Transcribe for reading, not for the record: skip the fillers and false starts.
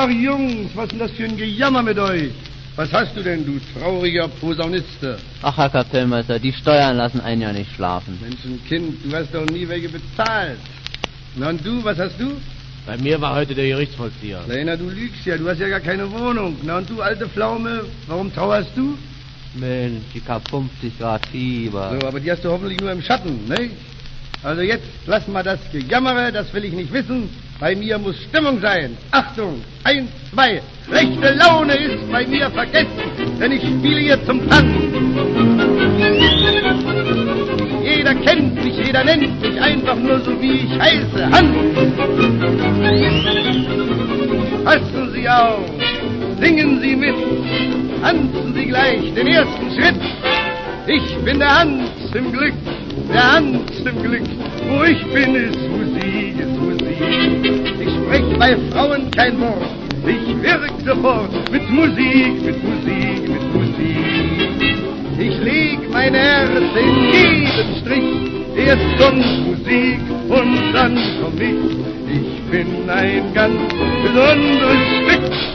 Ach Jungs, was ist denn das für ein Gejammer mit euch? Was hast du denn, du trauriger Posauniste? Ach, Herr Kapellmeister, die Steuern lassen einen ja nicht schlafen. Menschenkind, du hast doch nie welche bezahlt. Na und du, was hast du? Bei mir war heute der Gerichtsvollzieher. Lena, du lügst ja, du hast ja gar keine Wohnung. Na und du, alte Pflaume, warum trauerst du? Mensch, ich hab 50 Grad Fieber. So, aber die hast du hoffentlich nur im Schatten, ne? Also jetzt lass mal das Gejammere, das will ich nicht wissen. Bei mir muss Stimmung sein. Achtung, 1, 2. Rechte Laune ist bei mir vergessen, denn ich spiele hier zum Tanz. Jeder kennt mich, jeder nennt mich einfach nur so, wie ich heiße. Hans! Passen Sie auf, singen Sie mit, tanzen Sie gleich den ersten Schritt. Ich bin der Hans im Glück, der Hans im Glück. Wo ich bin, ist Musik, ist Musik. Ich sprech bei Frauen kein Wort, ich wirk sofort mit Musik, mit Musik, mit Musik. Ich leg mein Herz in jeden Strich, erst kommt Musik und dann komm ich. Ich bin ein ganz besonderes Stück.